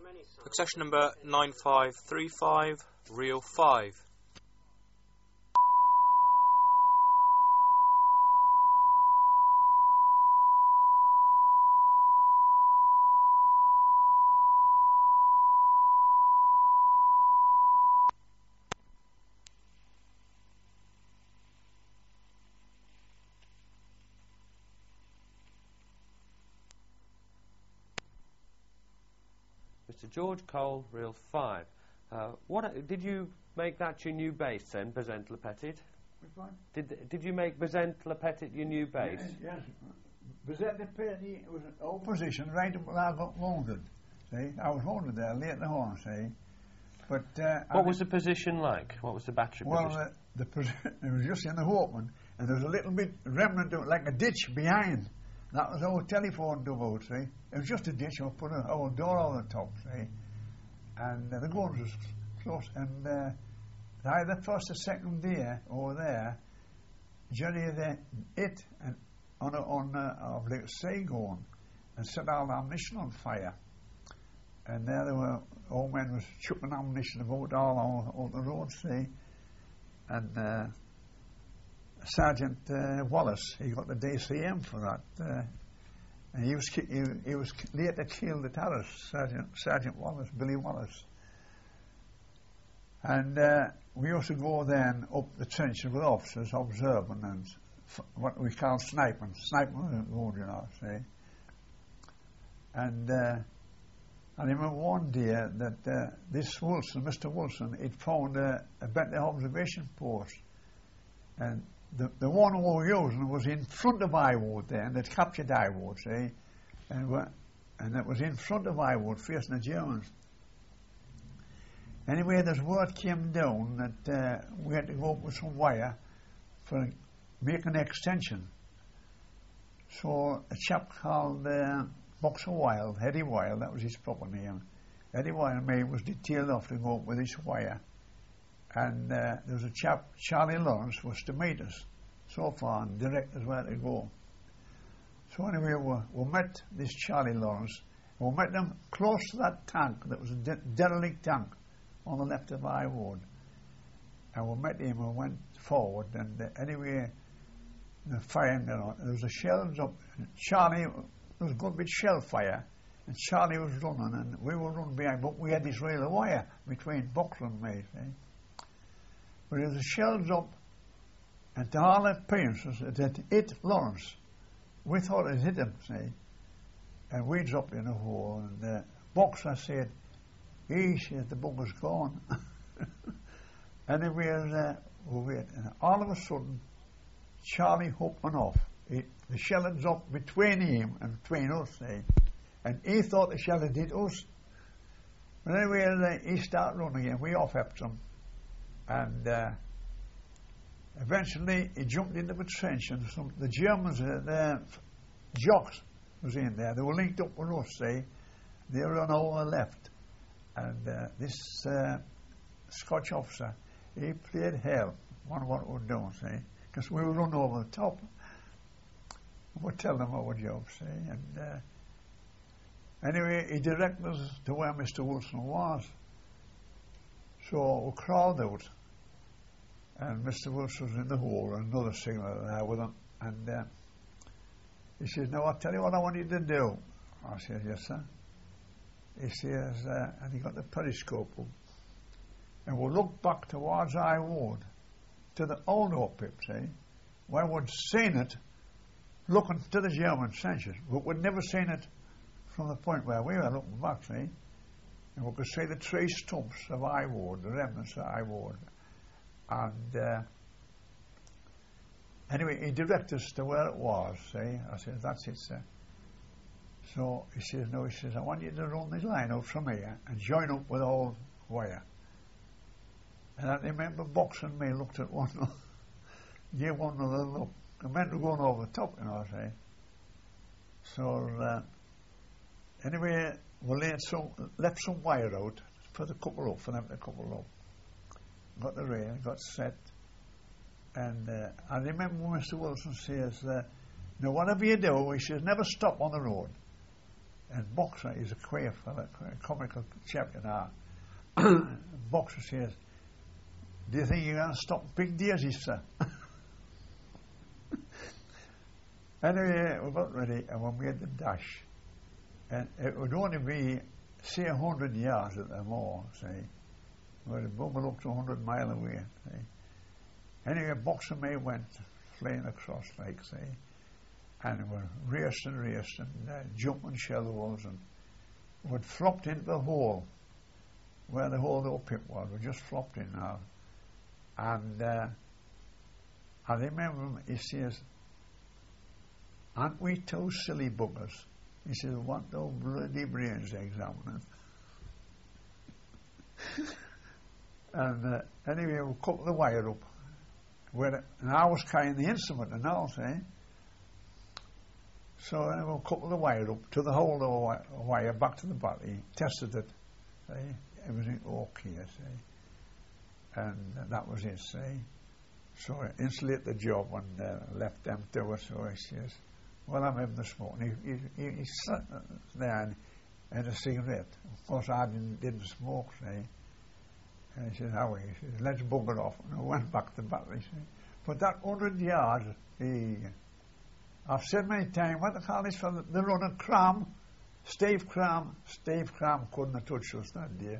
Succession number 9535, reel 5. Mr. George Cole, reel 5. What did you make that your new bass then, Bezent Le Petit? Which one? Did you make Bezent Le Petit your new bass? Yes. Bezent Le Petit was an old position right up when I got wounded. See, I was wounded there late in the horn. See, but what was the position like? What was the battery position? Well, it was just in the open, and there was a little bit remnant of it, like a ditch behind. That was our telephone dugout, see. It was just a ditch, and we put an old door on the top, see. And the guns was close, and either first or second day over there, Johnny hit and on Lake Saigon and set all the ammunition on fire. And there were old men was chucking ammunition about all on the road, see. And Sergeant Wallace, he got the DCM for that, and he was later killed the terrorist, Sergeant Wallace, Billy Wallace. And we used to go then up the trenches with officers observing and what we call sniping road, you know, see. And I remember one day that this Wilson, Mr. Wilson, he'd found a better observation post, and the one we were using was in front of Iwood then. They'd captured Iwood, see, and it was in front of Iwood facing the Germans. Anyway, this word came down that we had to go up with some wire for making an extension. So a chap called Boxer Wild, Eddie Wild, that was his proper name. Eddie Wild and me was detailed off to go up with this wire. And there was a chap, Charlie Lawrence, was to meet us so far and direct us where to go. So anyway, we met this Charlie Lawrence. We met him close to that tank that was a derelict tank on the left of Iwood. And we met him and went forward. And anyway, the firing, there was a shells up. Charlie, there was a good bit shell fire. And Charlie was running, and we were running behind, but we had this rail of wire between Boxer and me, see. But there was shells up, and to all appearances, it had hit Lawrence. We thought it hit him, see. And we dropped in a hole, and Boxer said, he said, the bugger's gone. Anyway, we wait, and all of a sudden, Charlie hooked one off. The shell had dropped between him and between us, see. And he thought the shell had hit us. But anyway, he started running again. We off-helped him. And eventually he jumped into the trench, and the Germans, the Jocks was in there. They were linked up with us, see. They were on our left. And this Scotch officer, he played hell on what we were doing, see. Because we were running over the top. We'd tell them our job, see. And anyway, he directed us to where Mr. Wilson was. So we crawled out, and Mr. Wilson was in the hole, and another signal there with him. And he says, now I'll tell you what I want you to do. I said, yes, sir. He says, and he got the periscope up, and we'll look back towards Iwood, to the old Oak Pip, see, where we'd seen it looking to the German trenches, but we'd never seen it from the point where we were looking back, see. And we could see the tree stumps of Iwood, the remnants of Iwood. And anyway, he directed us to where it was, see. I said, that's it, sir. So he says, no, he says, I want you to run this line out from here and join up with old wire. And I remember Boxer and me looked at one, gave one another look. The men were going over the top, you know, I say. So anyway, we left some wire out for them to couple up. Got the rail, got set. And I remember Mr. Wilson says, now whatever you do, he says, never stop on the road. And Boxer is a queer fella, a comical chap, you know. Boxer says, "Do you think you're going to stop big daisies, sir?" Anyway, we got ready and we made the dash. And it would only be, say, 100 yards at the more, see. But it bubbled up to 100 mile away, see. Anyway, Boxer and me went flying across, like, see. And we raced and jumping shallows, and we'd flopped into the hole where the whole little pit was. We just flopped in now. And I remember him, he says, "Aren't we two silly buggers?" He says, "What the bloody brains examining?" And anyway, we cut the wire up. And I was carrying the instrument and all, see. So anyway, we cut the wire up to the whole of the wire back to the battery, tested it, see. Everything okay, see. And that was it, see. So I insulated the job and left them to it. So he says, "Well, I'm having the smoke." And he sat there and had a cigarette. Of course, I didn't smoke, see. And he says, "How are you?" He says, "Let's bugger off." And I went back to the battery, see. But that 100 yards, I've said many times, what they call this for the running Cram, Steve Cram. Steve Cram couldn't have touched us that day.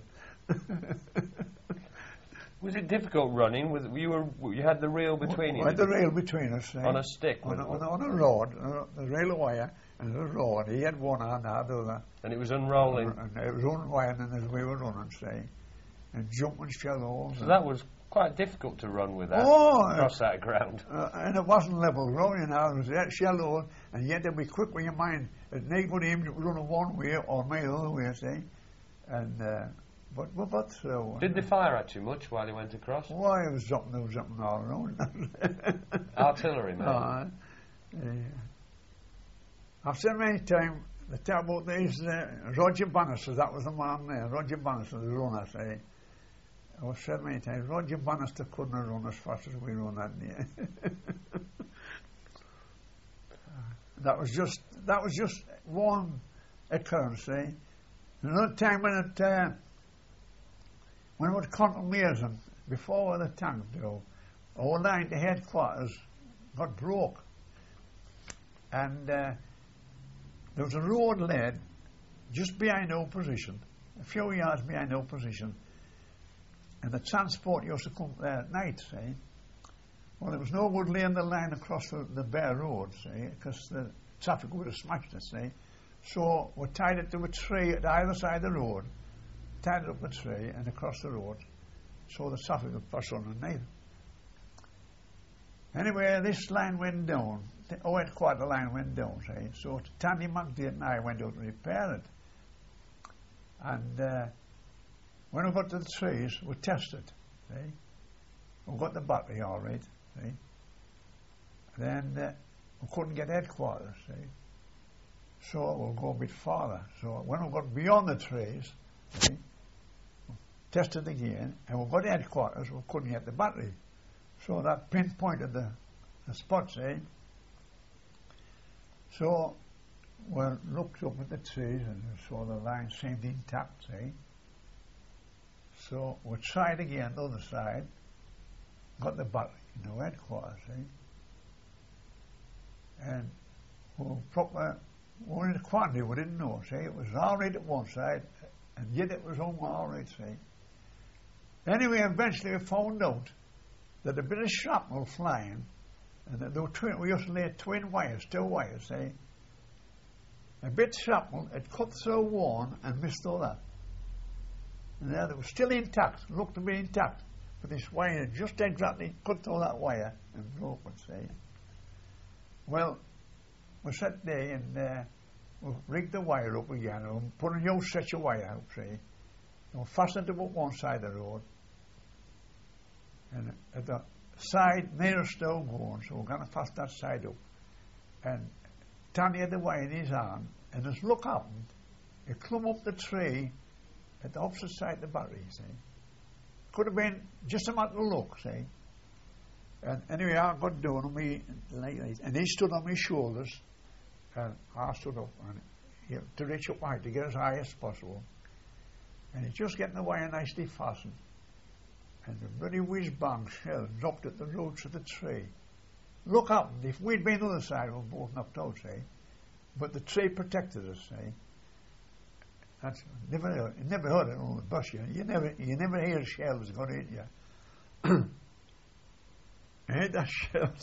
Was it difficult running? You had the rail between you? We had the rail between us. On a stick? On a rod, the rail wire and the rod. He had one hand, I had the other. And it was unrolling? And it was unwinding as we were running, see. And jumping shallows. So that was quite difficult to run with that, across that ground. And it wasn't level ground, you know. It was that shallow, and you had to be quick with your mind. It needed him to run one way or me the other way, see. And but we got through. Did they fire at you much while you went across? Why, it was something all around. Artillery, man. I've said many times, the tell about these, Roger Bannister, that was the man there, Roger Bannister, the runner, say. I've said many times, Roger Bannister couldn't have run as fast as we run that day. That was just one occurrence, see. Another time when we were at Contamation, before the tank, our line to headquarters got broke. And there was a road led just behind our position, a few yards behind our position. And the transport used to come there at night, see. Well, there was no good laying the line across the bare road, see, because the traffic would have smashed it, see. So we tied it to a tree at either side of the road, tied it up a tree and across the road, so the traffic would pass underneath. Anyway, this line went down. The headquarter line went down, see. So Tandy McDade and I went out to repair it. And when we got to the trees, we tested, see. We got the battery all right, see. Then we couldn't get headquarters, see. So we'll go a bit farther. So when we got beyond the trees, see, we tested again, and we got headquarters, we couldn't get the battery. So that pinpointed the spot, see. So we looked up at the trees and saw the line seemed intact, see. So we tried again the other side, got the battery in the headquarters, see. And we were in a quandary, we didn't know, see. It was all right at one side, and yet it was all right, see. Anyway, eventually we found out that a bit of shrapnel flying, and that there were we used to lay twin wires, two wires, see. A bit of shrapnel had cut through one and missed the other. And the other was still intact, looked to be intact, but this wire had just exactly cut through that wire and broken, see. Well, we sat there and we rigged the wire up again and put a new stretch of wire out, see. And we fastened it up one side of the road. And at the side nearest to our going, so we're going to fasten that side up. And Tony had the wire in his hand, and as luck happened, he climbed up the tree at the opposite side of the battery, see. Could have been just a matter of luck, see. And anyway, I got down on me like this, and he stood on my shoulders, and I stood up, and you have to reach up high to get as high as possible. And it's just getting the wire nicely fastened. And the bloody whiz-bang shell dropped at the roots of the tree. Look up, if we'd been on the other side, we were both knocked out, say. But the tree protected us, say. That's never heard it on the bus, you never hear shells going to hit you. I hit that shells.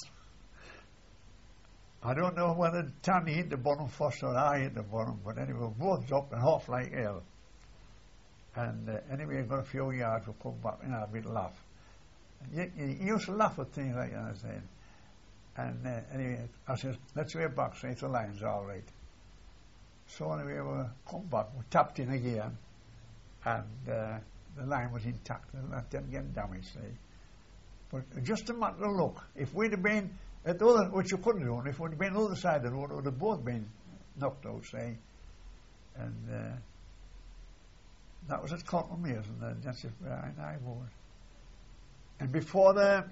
I don't know whether Tommy hit the bottom first or I hit the bottom, but anyway, we both dropped and half like hell. And anyway, I got a few yards, we come back and had a bit laugh. You used to laugh at things like that, I said. And anyway, I said, let's go back, say the line's all right. So anyway, we come back, we tapped in again, and the line was intact, and that didn't get damaged, see. But just a matter of luck. If we'd have been at the other, which you couldn't have done, if we'd have been on the other side of the road, we would have both been knocked out, say. And that was at Cotton Mills, and that's it behind Highboard. And before the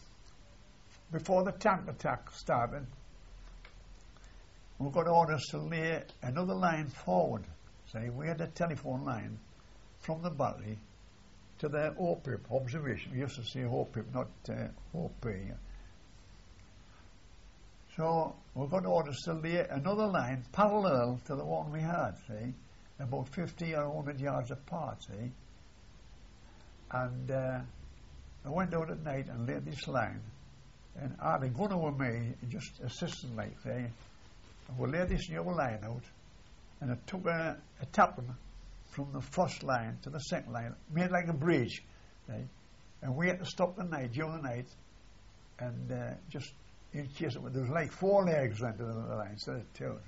tank attack started, we got orders to lay another line forward. Say, we had a telephone line from the battery to the OPIP, observation. We used to say OPIP, not OP. So we got orders to lay another line parallel to the one we had, see, about 50 or 100 yards apart, see. And I went out at night and laid this line. And I had a gunner with me, just assistant like, say. And we laid this new line out, and it took a tapping from the first line to the second line, made like a bridge, see. And we had to stop the night, during the night, and just in case there was like 4 legs went to the line instead of 2.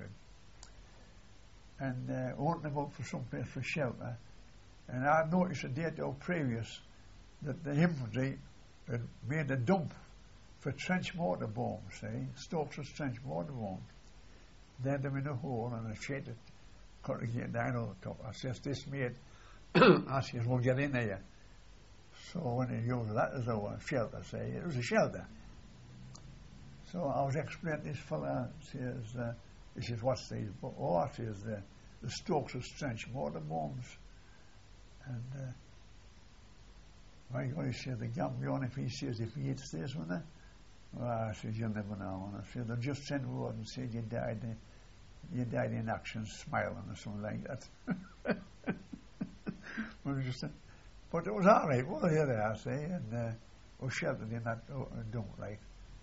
And we wanted to go for some place for shelter. And I noticed a day or two previous that the infantry had made a dump for trench mortar bombs, see, Stokes' trench mortar bombs. They had them in a hole and I shaded, cut again down on the top. I says, this made, I says, we'll get in there. So when they used that as a shelter, say, it was a shelter. So I was explaining to this fella, says, he says, what's these? Oh, I says, the Stokes' trench mortar bombs. And my God, he said, the Gambion, if he hits this one there, well, I said, you'll never know. And I said, they'll just send word and say you died in action, smiling or something like that. But it was all right. Well, here they are, say, and we sheltered in that dump, right.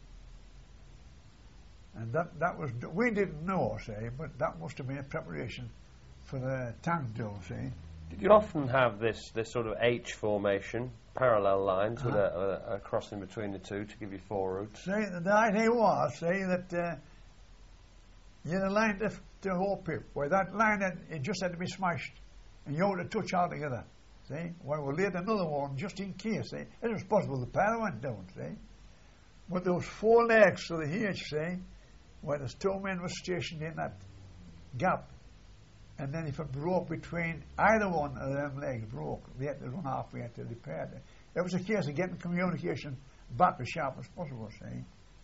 And that was, we didn't know, say, but that must have been a preparation for the tank drill, say. Did you often have this sort of H formation, parallel lines with a crossing between the two to give you 4 routes? Say, the idea was, say, that you had a line to OPIP, where that line it just had to be smashed, and you had to touch all together, see? Well, we laid another one just in case, see? It was possible the power went down, see? But there was 4 legs to the H, see? Where the 2 men were stationed in that gap. And then if it broke between either one of them legs broke, they had to run halfway to repair it. It was a case of getting communication back as sharp as possible, see.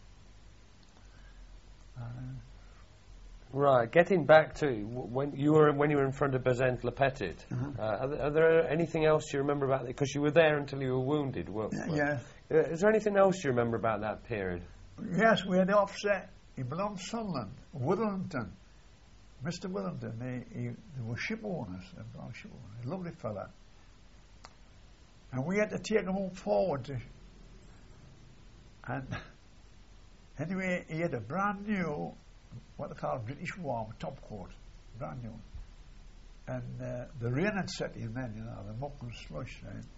Right, getting back to when you were in front of Bazent Le Petit, are there anything else you remember about it? Because you were there until you were wounded, weren't you? Yes. Is there anything else you remember about that period? Yes, we had the officer, he belonged to Sunderland, Withington. Mr. Withington, they were ship owners, a lovely fella. And we had to take him home forward. And anyway, he had a brand new, what they call British warm topcoat, brand new. And the rain had set in then, you know, the muck and slush.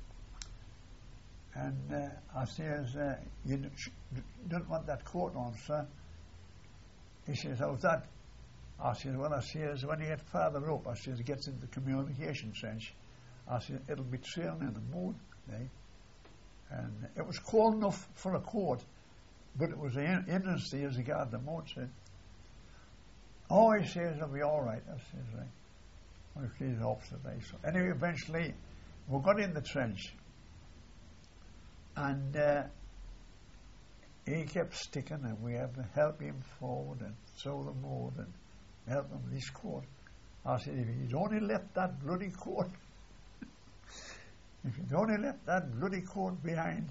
And I says, you don't want that coat on, sir? He says, how's that? I said, well, I says, when you get farther up, I says, it gets into the communication trench. I said, it'll be trailing in the moon, eh? And it was cold enough for a coat, but it was the industry as regard the moon said. Oh, he says, it'll be all right. I says, right. Well, he's off today. So anyway, eventually, we got in the trench, and he kept sticking, and we had to help him forward and throw the mold and help him with his coat. I said, if you'd only left that bloody coat, if you'd only left that bloody coat behind.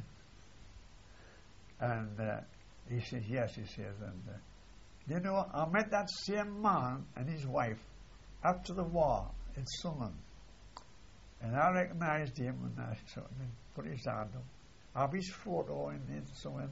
And he says, yes, he says. And, you know, I met that same man and his wife after the war in Sunderland. And I recognised him and I sort of put his hand up. I have his photo in somewhere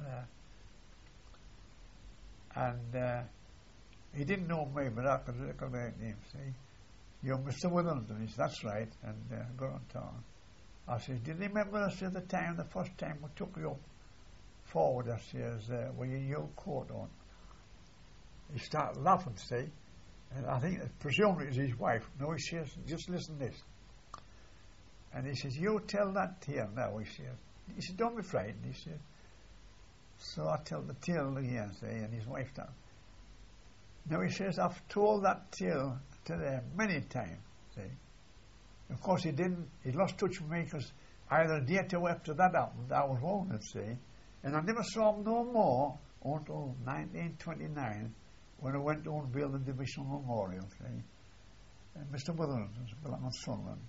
there. And he didn't know me, but I could recollect him, see. You're Mr. Withington. He said, that's right. And go on talking. I said, do you remember us at the time, the first time we took you up forward, I says, with your coat on? He started laughing, see. And I think, presumably it was his wife. No, he says, just listen to this. And he says, you tell that tale now, he says. He said, don't be frightened, he said. So I tell the tale again, see, and his wife down. Now he says, I've told that tale to them many times, see. Of course he lost touch with me because either a day or two after that happened, I was wounded, see. And I never saw him no more until 1929 when I went to unveil the Divisional Memorial, see. And Mr. Withington's belonging on Sunderland.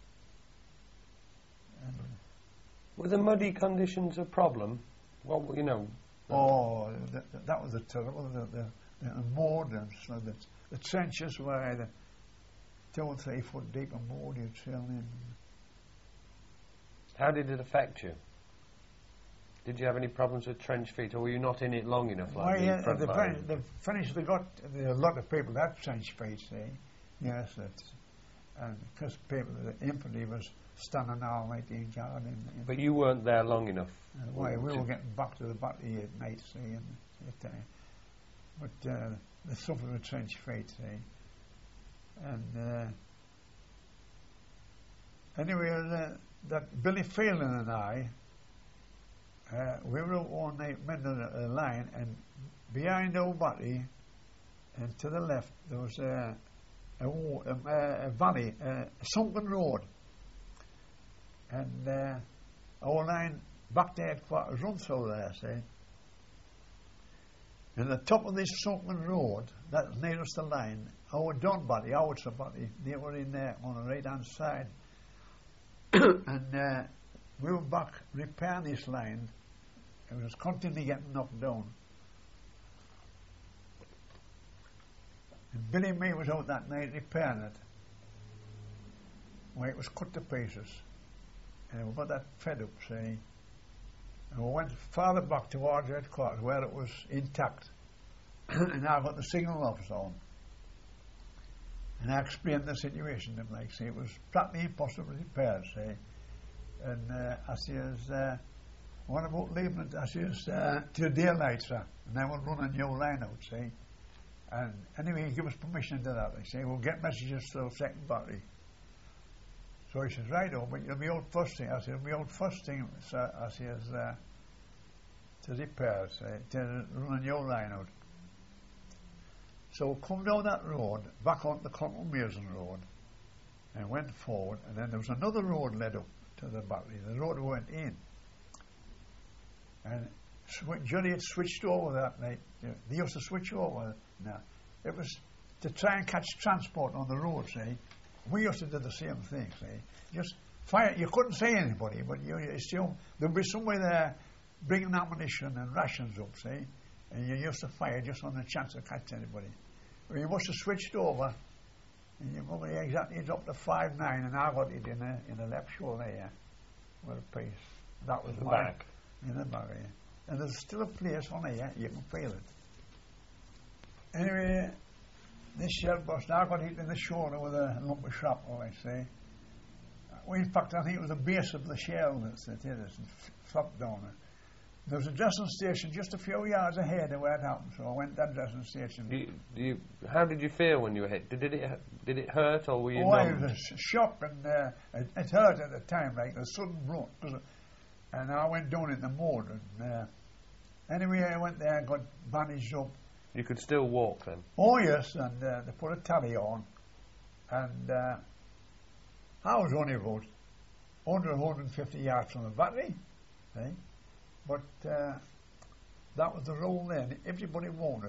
Were the muddy conditions a problem? Well, you know. Oh, that was the terrible. The mud and so the trenches were either 2 or 3 foot deep of mud you'd sail in. How did it affect you? Did you have any problems with trench feet, or were you not in it long enough? Like the Finnish, they got a lot of people that trench feet, see. Yes, and because people, the infantry was standing all night in guard. But you weren't there long enough. We were getting back to the battery at night, see, but they suffered with trench feet, see. And anyway, that Billy Phelan and I, we were out one night mending a line, and behind our battery and to the left there was a valley, a sunken road, and our line back to headquarters runs through there, see. And at the top of this sunken road, that's nearest the line, our Don battery, our battery, they were in there on the right hand side. And we were back repairing this line. It was continually getting knocked down. And Billy and me was out that night repairing it. Well, it was cut to pieces. And we got that fed up, see. And we went farther back towards headquarters where it was intact. And I got the signal officer on. And I explained the situation to him, like, see, it was practically impossible to repair, see. And I says, what about leaving it, I says, till daylight, sir, and then we'll run a new line out, see. And anyway, he gave us permission to do that, they say, we'll get messages to the second battery. So he says, right, but you'll be out first thing. I said, you'll be out first thing, sir, I says, to repair, say, to run a new line out. So come down that road, back onto the Clonmere Road, and went forward, and then there was another road led up to the battery. The road went in. And Johnny had switched over that night. They used to switch over now. It was to try and catch transport on the road, see. We used to do the same thing, see. Just fire. You couldn't see anybody, but you assume there'd be somebody there bringing ammunition and rations up, see. And you used to fire just on the chance to catch anybody. Well, you must have switched over, and you probably exactly dropped to 5.9, and I got it in the left shoulder here, with a piece. That was the back. In the back, yeah. And there's still a place on here, you can feel it. Anyway, this shell burst. I got hit in the shoulder with a lump of shrapnel, I say. Well, in fact, I think it was the base of the shell that hit us and flopped down. There was a dressing station just a few yards ahead of where it happened, so I went to that dressing station. How did you feel when you were hit? Did it hurt, or were you it was a shock, and it hurt at the time, like a sudden blow. And I went down in the mud, and anyway, I went there and got bandaged up. You could still walk then? Oh, yes, and they put a tally on, and I was only about 150 yards from the battery, see? But that was the rule then. Everybody wanted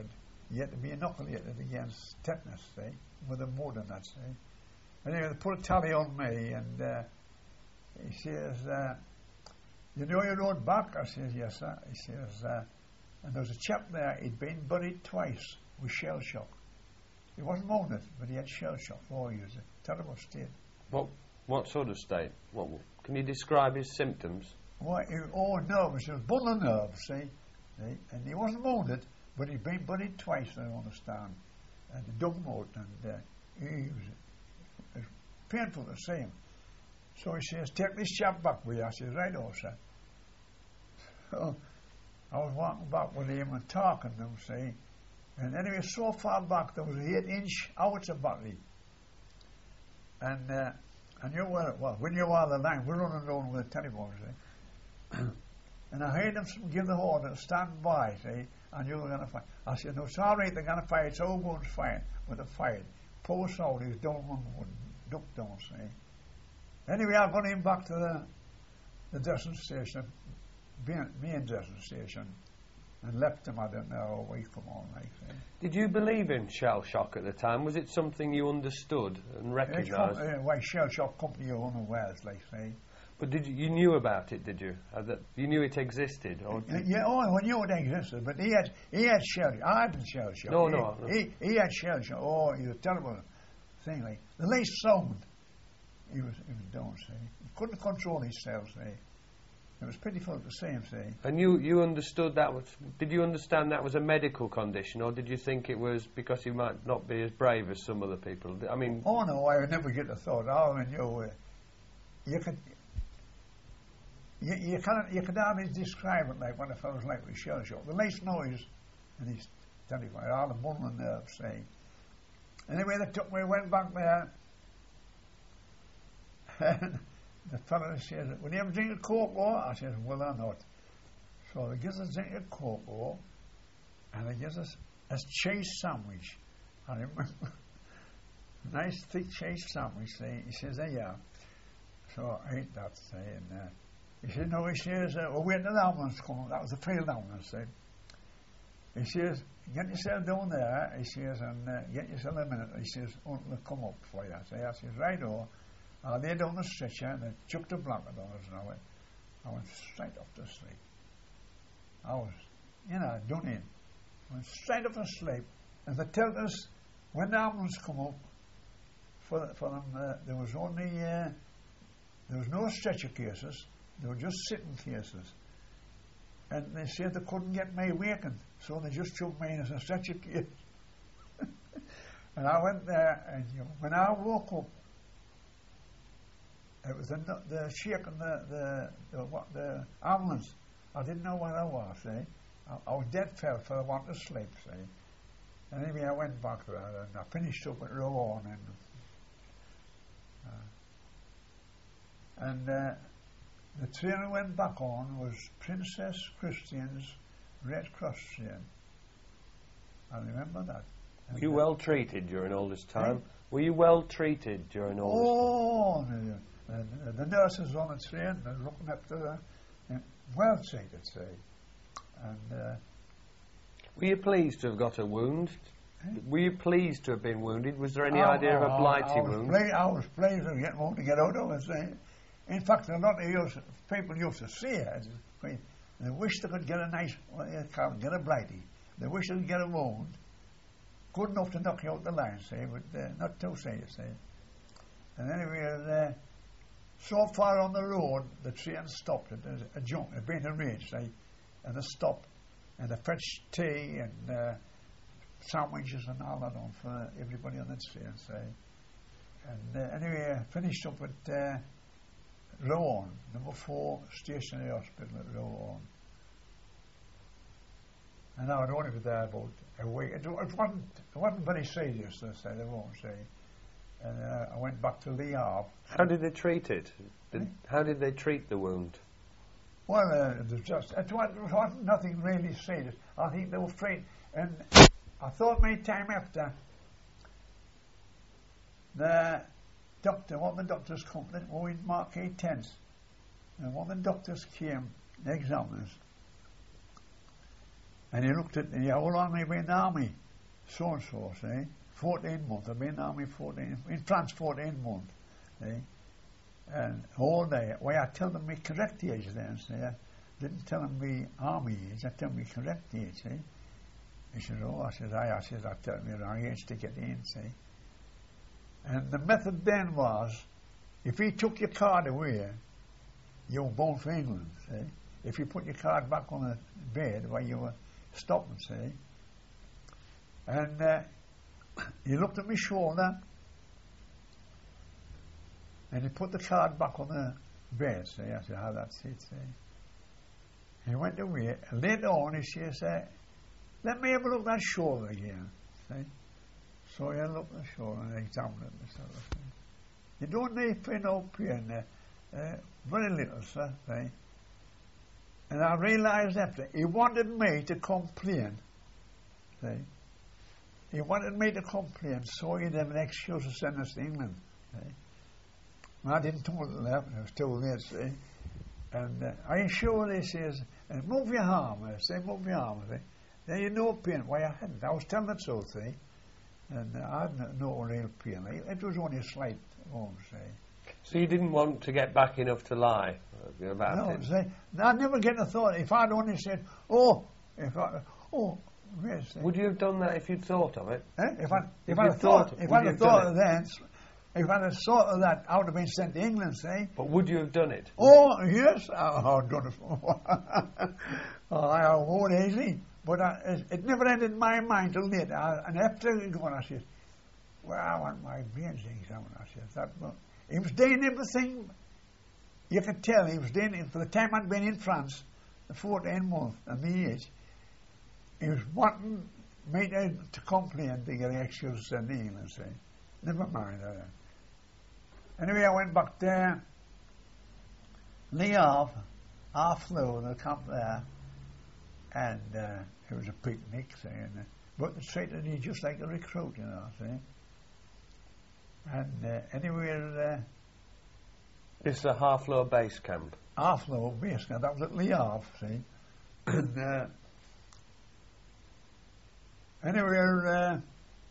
you had to be inoculated against tetanus, see, with a mud and that, see. Anyway, they put a tally on me, and he says, you know you rode back? I says, yes, sir. He says, and there was a chap there, he'd been buried twice with shell shock. He wasn't wounded, but he had shell shock. Oh, he was a terrible state. What sort of state? Can you describe his symptoms? Well, nervous. He was bundle of nerves, see? And he wasn't wounded, but he'd been buried twice, I understand. And he dug him out, and it was painful to see him. So he says, take this chap back with you. I says, right, oh, sir. So I was walking back with him and talking to him, see? And anyway, so far back, there was an 8-inch howitzer battery. And you were, well, when you were the line, we're running around with a telephone, see? And I heard them give the order, stand by, see? And you were going to fight. I said, no, it's all right, they're going to fight, it's all going to fight. But they fired. Poor Saudis don't want to duck down, see? Anyway, I got him back to the dressing station, main dressing station, and left him, I don't know, a week from on, like, see? Did you believe in shell shock at the time? Was it something you understood and recognised? Why, shell shock company you unawares, like, see? But you knew about it, did you? You knew it existed? Or yeah, I knew it existed, but he had shell shock. I hadn't shell shock. No. He had shell shock. Oh, he was a terrible thing, like, the least sound he was doing, see? He couldn't control himself, see? It was pitiful to see him, see? And you understood that was... Did you understand that was a medical condition, or did you think it was because he might not be as brave as some other people? I mean... Oh, no, I would never get the thought. Oh, I mean, you could hardly describe it like what a fellow's like with shell shock. The least noise, and he's terrified, all the bundle of nerves, see? Anyway, they took me, went back there, and the fellow says, will you ever drink a cocoa? I said, well, I'm not. So they gives us a drink of cocoa, and they gives us a cheese sandwich. I remember, nice thick cheese sandwich, see? He says, there you are. So I ate that, see, and he said, no, he says, we're waiting for the ambulance coming. That was the field ambulance, see? He says, get yourself down there, he says, and get yourself a minute. He says, they'll come up for you. I says, right, oh. I lay down the stretcher and they chucked a blanket on us, and I went straight off to sleep. I was, done in. Went straight off to sleep. And they told us, when the ambulance come up, for them, there was only, there was no stretcher cases, they were just sitting cases. And they said they couldn't get me wakened, so they just took me in as a stretcher case. And I went there, and when I woke up, it was the shaking the ambulance. I didn't know what I was, see. I was dead fell for I wanted to sleep, see. Anyway, I went back there and I finished up at Rowan, and the train I went back on was Princess Christian's Red Cross train. I remember that. Were you well treated during all this time? Were you well treated during all this time? The nurses on the train, they're looking up to the well treated, say. And were you pleased to have got a wound? Were you pleased to have been wounded? Was there any idea of a blighty wound? I was pleased to get out of it. Say. In fact, a lot of people used to say it. They wish they could get a nice, get a blighty. They wish they could get a wound. Good enough to knock you out the line, say, but not too, say, you say. And anyway, so far on the road, the train stopped at a junk, it had been arranged, say, and they stopped, and they fetched tea and sandwiches and all that on for everybody on the train, say. And anyway, I finished up at Rowan, number 4 stationary hospital at Rowan. And I would only be there about a week. It wasn't very serious, they say, they won't say. And I went back to Le Havre. How did they treat it? How did they treat the wound? Well, it wasn't nothing really serious. I think they were afraid. And I thought many time after, the doctor, one of the doctors come, we were in Marquee tents, and one of the doctors came, the examiners, and he looked at me, how long have you been in the army? so-and-so, see, 14 months. I've been in the army 14, in France 14 months, see. And all day, I tell them my correct age then, see. I didn't tell them my army age, I tell them my correct age, see. He said, oh, I said, I tell them the wrong age to get in, see. And the method then was, if he took your card away, you were born for England, see. If you put your card back on the bed where you were stopping, see. And he looked at my shoulder, and he put the card back on the bed, see. I said, oh, that's it, see. He went away, and later on he says, let me have a look at that shoulder again, see. So I looked at the shoulder and examined it myself, see. You don't need for no pain there, very little, sir, see. And I realised after, he wanted me to complain, see. He wanted me to complain, so he'd have an excuse to send us to England, see. And I didn't tell him that, I was too late, see. And are you sure, he says, move your arm, I say, move your arm, see. Then you no pain. Why, I hadn't. I was telling the truth, see. And I had no real pain. It was only a slight wound, see. So you didn't want to get back enough to lie about it? No, see. I never get a thought. If I'd only said, yes, see. Would you have done that if you'd thought of it? If I'd have thought of that, if I'd have thought of that, I would have been sent to England, see. But would you have done it? Oh, yes, I've done it. I won't easy. But it never entered my mind till later. And after going, I said, well, I want my brains examined. I said, he was doing everything. You could tell he was doing it. For the time I'd been in France, the 14 months and the age, he was wanting me to complain to get an excuse in England, see. Never mind that. Anyway, I went back there, Le Havre, I flew the camp there, and it was a picnic, see, but they treated me just like a recruit, you know, see. And anyway, this is a Harfleur base camp. Harfleur base camp, that was at Le Havre, see. And anyway,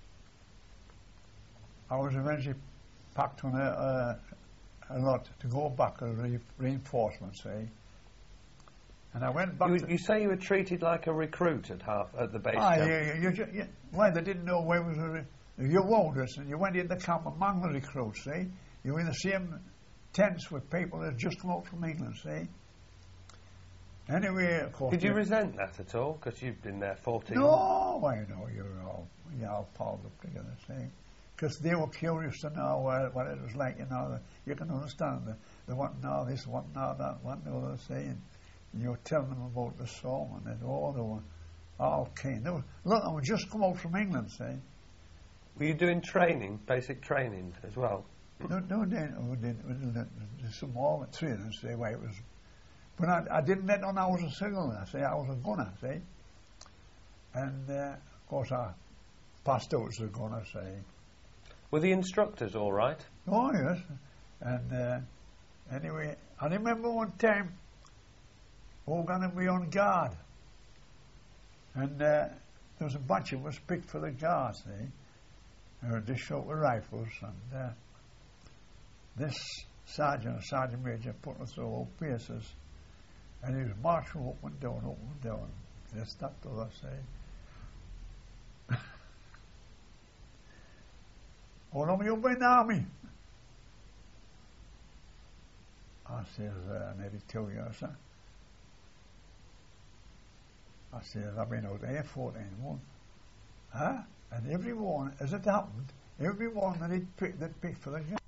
I was eventually packed on a lot to go back as reinforcements, see. And I went back. You say you were treated like a recruit at the base camp? Well, they didn't know where was you wounded, and you went in the camp among the recruits, see. You were in the same tents with people that had just come out from England, see. Anyway, of course. Did you resent that at all? Because you've been there 14 years. No, I know, you're all piled up together, see. Because they were curious to know what it was like, you know. You can understand they want to know this, want to know that, want to know the other, see. And you were telling them about the song, and they were all keen. Look, they were just come out from England, see. Were you doing training, basic training as well? No, some more training, see, where it was. But I didn't let on I was a signaller, see, I was a gunner, see. And, of course, I passed out as a gunner, see. Were the instructors all right? Oh, yes. And, anyway, I remember one time, we were going to be on guard. And there was a bunch of us picked for the guard, see. They were just shot with rifles, and this sergeant major put us through all paces, and he was marching up and down. They stopped to us, see. How long have you been in the army? I says, nearly 2 years, sir. I said, I've been out there 14 months. Huh? And everyone, as it happened, everyone that picked for the job